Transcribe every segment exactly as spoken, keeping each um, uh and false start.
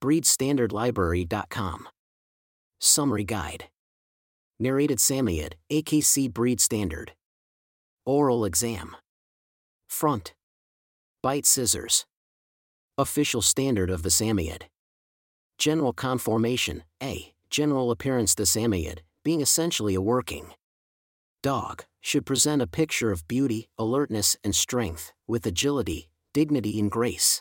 breed standard library dot com. Summary Guide. Narrated Samoyed, A K C Breed Standard. Oral Exam. Front. Bite Scissors. Official Standard of the Samoyed. General Conformation, A. General appearance. The Samoyed, being essentially a working dog, should present a picture of beauty, alertness, and strength, with agility, dignity, and grace.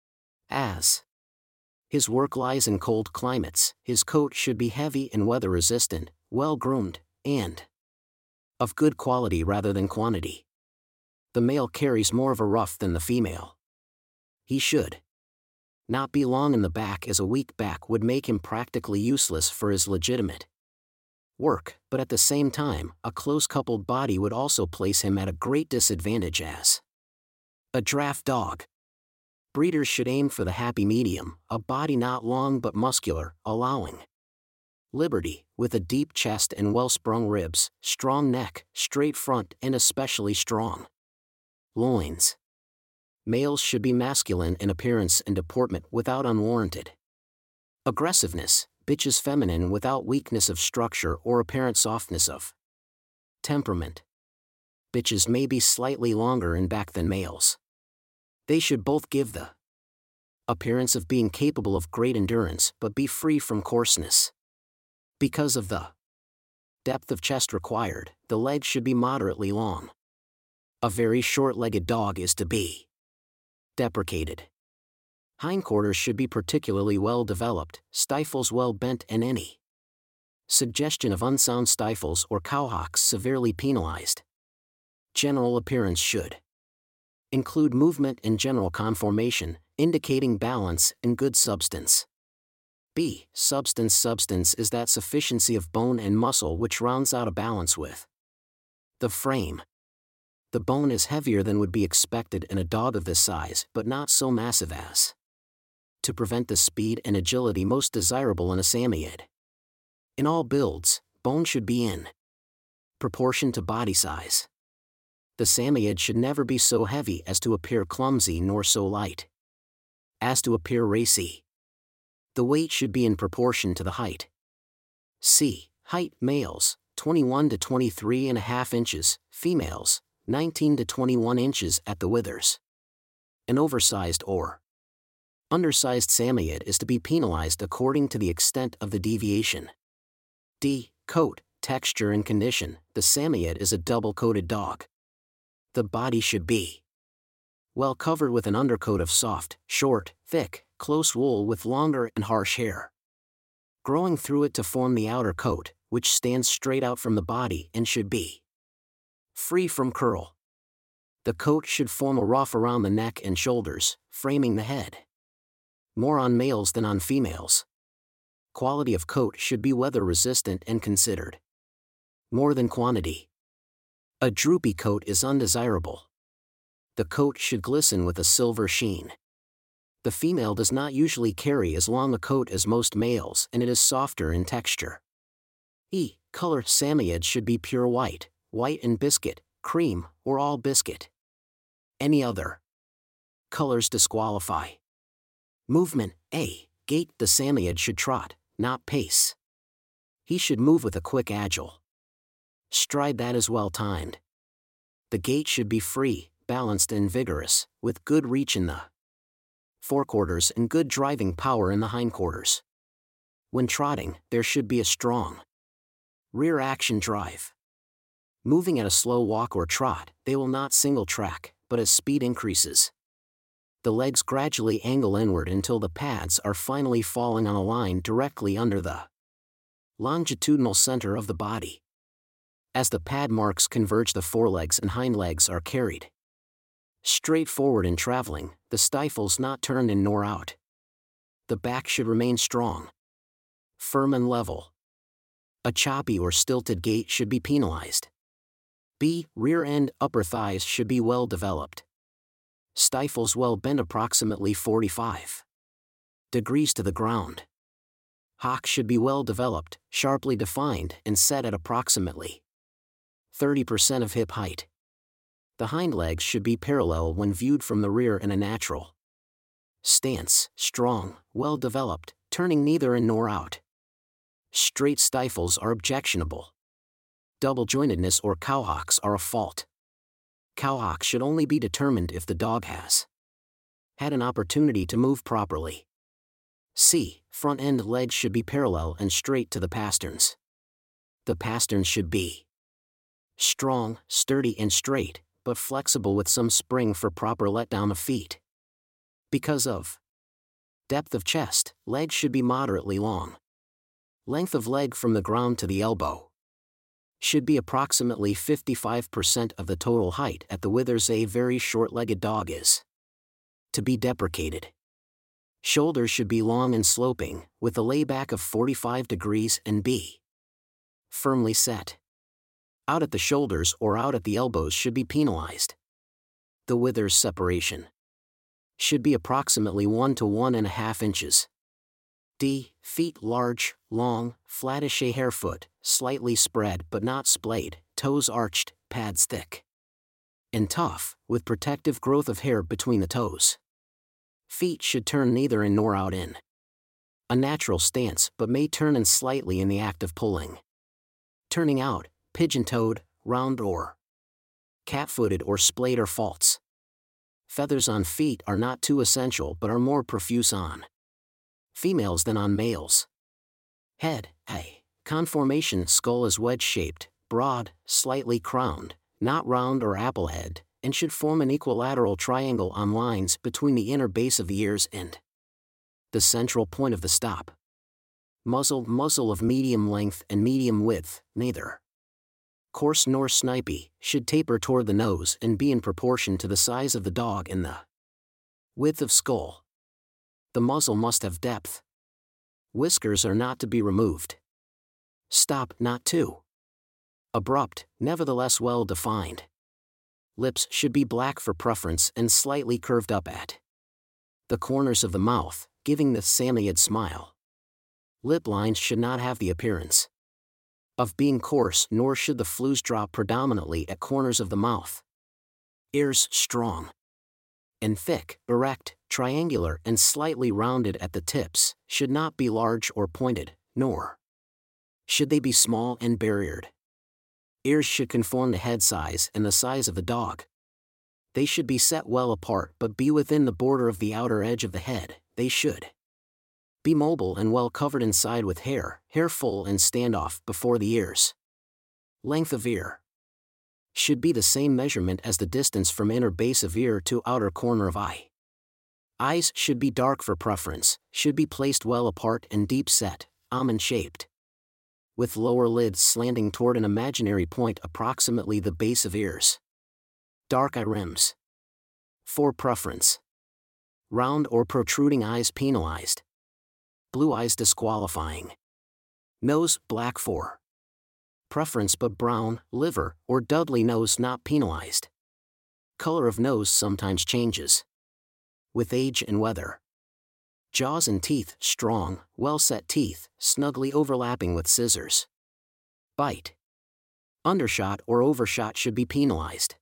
As his work lies in cold climates, his coat should be heavy and weather-resistant, well-groomed, and of good quality rather than quantity. The male carries more of a ruff than the female. He should not be long in the back, as a weak back would make him practically useless for his legitimate work, but at the same time, a close-coupled body would also place him at a great disadvantage as a draft dog. Breeders should aim for the happy medium, a body not long but muscular, allowing liberty, with a deep chest and well-sprung ribs, strong neck, straight front, and especially strong loins. Males should be masculine in appearance and deportment without unwarranted aggressiveness, bitches feminine without weakness of structure or apparent softness of temperament. Bitches may be slightly longer in back than males. They should both give the appearance of being capable of great endurance but be free from coarseness. Because of the depth of chest required, the legs should be moderately long. A very short-legged dog is to be deprecated. Hindquarters should be particularly well developed, stifles well bent, and any suggestion of unsound stifles or cowhocks severely penalized. General appearance should include movement and general conformation, indicating balance and good substance. B. Substance. Substance is that sufficiency of bone and muscle which rounds out a balance with the frame. The bone is heavier than would be expected in a dog of this size, but not so massive as to prevent the speed and agility most desirable in a Samoyed. In all builds, bone should be in proportion to body size. The Samoyed should never be so heavy as to appear clumsy nor so light as to appear racy. The weight should be in proportion to the height. C. Height. Males, twenty-one to twenty-three and a half inches, females, nineteen to twenty-one inches at the withers. An oversized or undersized Samoyed is to be penalized according to the extent of the deviation. D. Coat, texture, and condition. The Samoyed is a double-coated dog. The body should be well covered with an undercoat of soft, short, thick, close wool with longer and harsh hair growing through it to form the outer coat, which stands straight out from the body and should be free from curl. The coat should form a ruff around the neck and shoulders, framing the head. More on males than on females. Quality of coat should be weather-resistant and considered more than quantity. A droopy coat is undesirable. The coat should glisten with a silver sheen. The female does not usually carry as long a coat as most males, and it is softer in texture. E. Color. Samoyeds should be pure white, white and biscuit, cream, or all biscuit. Any other colors disqualify. Movement. A. Gait. The Samoyed should trot, not pace. He should move with a quick, agile stride that is well timed. The gait should be free, balanced, and vigorous, with good reach in the forequarters and good driving power in the hindquarters. When trotting, there should be a strong rear action drive. Moving at a slow walk or trot, they will not single track, but as speed increases, the legs gradually angle inward until the pads are finally falling on a line directly under the longitudinal center of the body. As the pad marks converge, the forelegs and hind legs are carried straight forward in traveling, the stifles not turned in nor out. The back should remain strong, firm, and level. A choppy or stilted gait should be penalized. B. Rear end. Upper thighs should be well developed. Stifles well bent approximately forty-five degrees to the ground. Hock should be well developed, sharply defined, and set at approximately thirty percent of hip height. The hind legs should be parallel when viewed from the rear in a natural Stance, strong, well developed, turning neither in nor out. Straight stifles are objectionable. Double jointedness or cowhocks are a fault. Cowhock should only be determined if the dog has had an opportunity to move properly. C. Front end legs should be parallel and straight to the pasterns. The pasterns should be strong, sturdy and straight, but flexible with some spring for proper letdown of feet. Because of depth of chest, legs should be moderately long. Length of leg from the ground to the elbow should be approximately fifty-five percent of the total height at the withers a very short-legged dog is to be deprecated. Shoulders should be long and sloping, with a layback of forty-five degrees and be firmly set. Out at the shoulders or out at the elbows should be penalized. The withers separation should be approximately one to one and a half inches. D. Feet large, long, flattish a hare foot, slightly spread but not splayed, toes arched, pads thick and tough, with protective growth of hair between the toes. Feet should turn neither in nor out in a natural stance but may turn in slightly in the act of pulling. Turning out, pigeon-toed, round or cat-footed or splayed are faults. Feathers on feet are not too essential but are more profuse on females than on males. Head, A. Conformation skull is wedge-shaped, broad, slightly crowned, not round or apple-head, and should form an equilateral triangle on lines between the inner base of the ears and the central point of the stop. Muzzle, muzzle of medium length and medium width, neither coarse nor snipey, should taper toward the nose and be in proportion to the size of the dog and the width of skull. The muzzle must have depth. Whiskers are not to be removed. Stop not too abrupt, nevertheless well defined. Lips should be black for preference and slightly curved up at the corners of the mouth, giving the Samoyed smile. Lip lines should not have the appearance of being coarse, nor should the flews drop predominantly at corners of the mouth. Ears strong and thick, erect, triangular and slightly rounded at the tips, should not be large or pointed, nor should they be small and barriered. Ears should conform to head size and the size of the dog. They should be set well apart but be within the border of the outer edge of the head. They should be mobile and well covered inside with hair, hair full and stand off before the ears. Length of ear should be the same measurement as the distance from inner base of ear to outer corner of eye. Eyes should be dark for preference, should be placed well apart and deep set, almond-shaped, with lower lids slanting toward an imaginary point approximately the base of ears. Dark eye rims. For preference. Round or protruding eyes penalized. Blue eyes disqualifying. Nose black for preference but brown, liver, or Dudley nose not penalized. Color of nose sometimes changes with age and weather. Jaws and teeth strong, well-set teeth, snugly overlapping with scissors. Bite. Undershot or overshot should be penalized.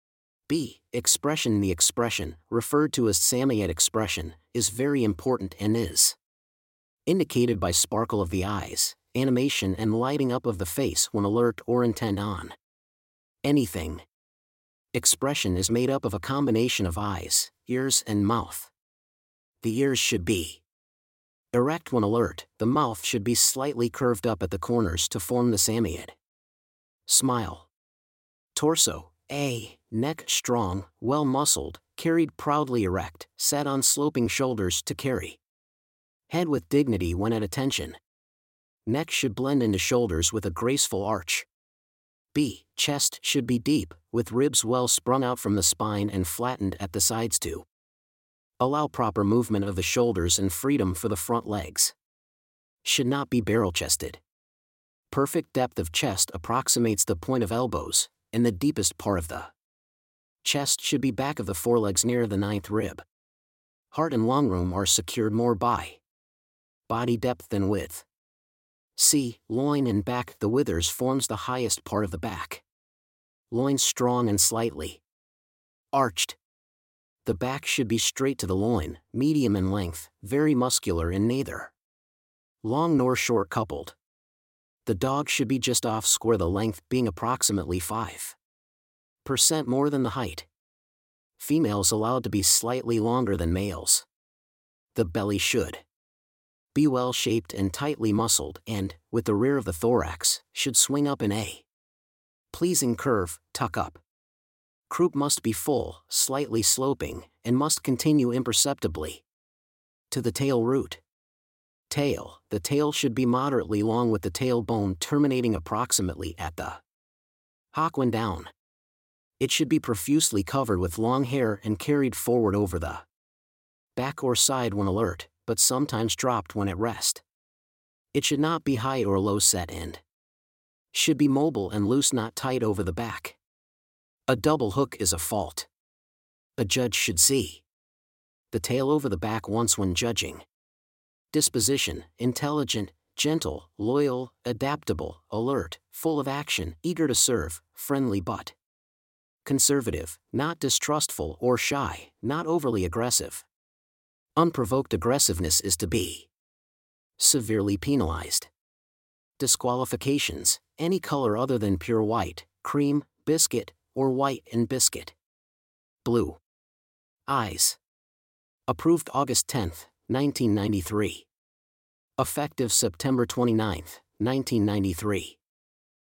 B. Expression. The expression, referred to as Samoyed expression, is very important and is indicated by sparkle of the eyes, animation and lighting up of the face when alert or intent on anything. Expression is made up of a combination of eyes, ears and mouth. The ears should be erect when alert, the mouth should be slightly curved up at the corners to form the Samoyed smile. Torso, A. Neck strong, well muscled, carried proudly erect, set on sloping shoulders to carry head with dignity when at attention. Neck should blend into shoulders with a graceful arch. B. Chest should be deep, with ribs well sprung out from the spine and flattened at the sides to allow proper movement of the shoulders and freedom for the front legs. Should not be barrel-chested. Perfect depth of chest approximates the point of elbows, and the deepest part of the chest should be back of the forelegs near the ninth rib. Heart and lung room are secured more by body depth than width. C. Loin and back. The withers forms the highest part of the back. Loin strong and slightly arched. The back should be straight to the loin, medium in length, very muscular and neither long nor short coupled. The dog should be just off square, the length being approximately five percent more than the height. Females allowed to be slightly longer than males. The belly should be well-shaped and tightly muscled and, with the rear of the thorax, should swing up in a pleasing curve, tuck up. Croup must be full, slightly sloping, and must continue imperceptibly to the tail root. Tail. The tail should be moderately long with the tail bone terminating approximately at the hock when down. It should be profusely covered with long hair and carried forward over the back or side when alert, but sometimes dropped when at rest. It should not be high or low set and should be mobile and loose, not tight over the back. A double hook is a fault. A judge should see the tail over the back once when judging. Disposition: intelligent, gentle, loyal, adaptable, alert, full of action, eager to serve, friendly but conservative, not distrustful or shy, not overly aggressive. Unprovoked aggressiveness is to be severely penalized. Disqualifications: any color other than pure white, cream, biscuit, or white and biscuit. Blue eyes. Approved August tenth, nineteen ninety-three. Effective September twenty-ninth, nineteen ninety-three.